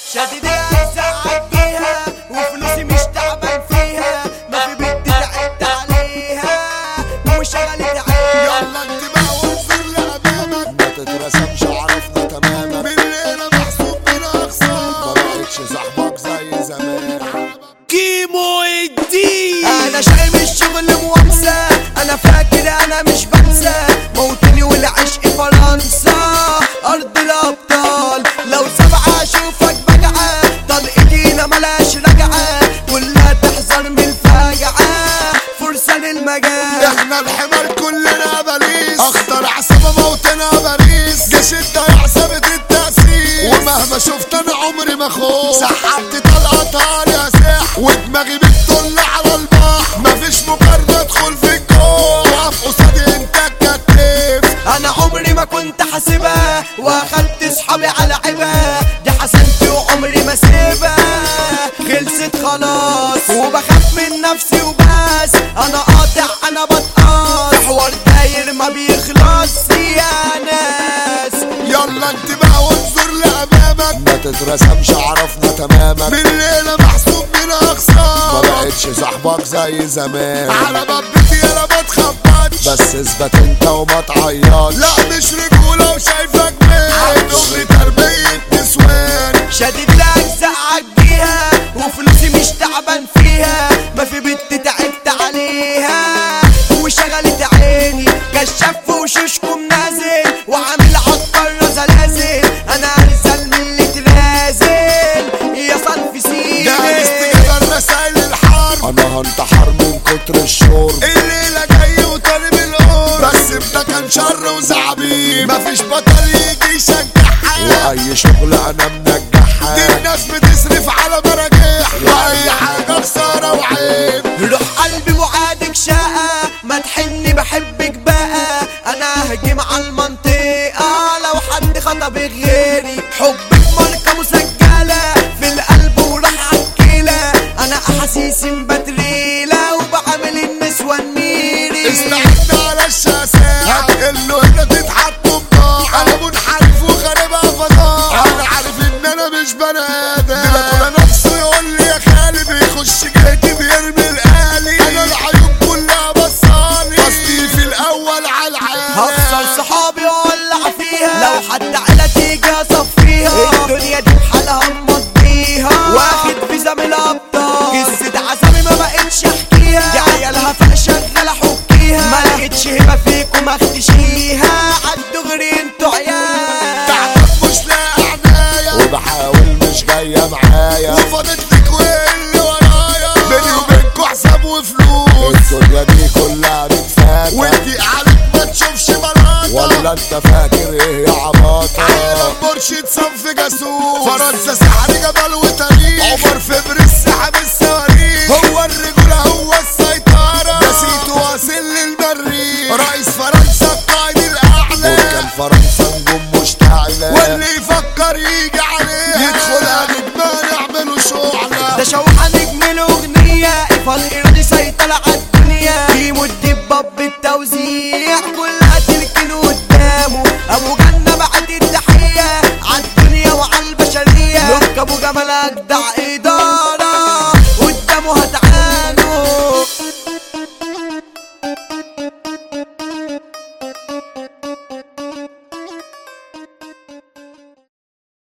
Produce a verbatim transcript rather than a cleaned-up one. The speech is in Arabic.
شديدة زعق بيها وفلوسي مش تعبان فيها، ما في بنت تعبت عليها وشغلت عيني. يلا انتباه وانظر لأمامك، ما تترسمش عرفنا تماما، من الليلة محسوب من أقصى، ما بقتش صاحبك زي زمان. كيمو الدين انا شايم الشغل موامسة، انا فاكر انا مش بنسى موطني والعشق فرنسا ارض الابطال. لو سبعة اشوفك بجعة طلقتينا ملاش رجعة، كلها تحذر من الفاجعة فرسان المجال. احنا الحمار كلنا بليس، اخطر عصابة موتنا باريس، جيش الضياع ثابت التأسيس، ومهما شفت انا عمري ما خوف، سحبت طلقتها يا سح ودماغي بتطل على البحر، مفيش مقارنة ادخل في الجو، واقف قصادي انت الكتف. انا عمري ما كنت حاسبها واخدت صحابي على عبها، دي حسنتي وعمري ما سيبها خلصت خلاص، وبخاف من نفسي وبس انا قاطع انا بتقاص، حوار داير ما بيخلص يا ناس. يلا انتباه وانظر لأمامك، ما تترسمش عرفنا تماما، من الليلة محسوب من أقصى، ما بقتش صاحبك زي زمان. على باب بيتي انا ما تخبطش، بس اثبت انت وما تعيطش، لا مش رجولة وشايفك مين، دغري تربية نسوان. شديد لك زعق بيها وفلوسي مش تعبان فيها، ما في بنت تعبت عليها وشغلت عيني، كشاف وشوشكم نازل وعامل عالقارة زلازل، انا ارزل من اللي تنازل يا صنف سيدي. جاهز تجيب الرسايل الحرب، انا هنتحر من كتر الشرب، الليلة جاي وطالب القرب، بس ده كان شر وزعبيب، مفيش بطل يجي يشجعها، واي شغل انا منجحها، دي الناس بتصرف على مراجيح، واي حاجة خسارة وعيب. روح قلبي وعادك شقة ما تحني بحبك بقى، انا هجيم على المنطقة لو حد خطبك غيري، حبك ماركة مسجلة في القلب وراح عالكيلة، انا احاسيسي مبتريلة وبعمل النسوان ميري. استعد على الشاسات هتقله هنا تتحطم ضاع، انا منحرف وخاربها فضاء، انا عارف ان انا مش بني ادم، دلوقتي نفسه يقول لي يا خالي بيخش جيتي بيرمي الآلي، انا العيون كلها بصالي، قصدي في الاول على العالي، هخسر صحابي واولع فيها لو حد على تيجي اصفيها، الدنيا دي بحالها مضيها واخد فيزا من الابطال، قصة عزمي ما بقتش احكيها، دي عيالها فوق شغالة حكيها، ما لقيتش هبة فيكم اختشيها عالدغري انتوا عيال. تعبك مش لاقي عناية وبحاول مش جاية معايا، وفاضت لك واللي ورايا، بيني وبينكوا حساب وفلوس، الدنيا دي كلها بتفاكر، وانتي عليك ما تشوفش بلاطة، ولا انت فاكر ايه يا عباطة، عالم مرشد صنف جاسوس، فرنسا سحر جبل وتاريخ، عمر فبر السحب الصواريخ، هو الرجولة هو السيطرة، ده سيتو واصل للمريخ، رئيس فرنسا القائد الأعلى، بركان فرنسا نجوم مشتعلة، واللي يفكر يجي عليه يدخلها نجمان يعملوا شعلة، ده شوحة نجم الأغنية فالإيرادي سيطرة عالدنيا، كيمو الدباب بالتوزيع كلها تركن قدامه، أبو جنة بعد التحية عالدنيا وعالبشرية، لوك أبو جمال أجدع إيدار.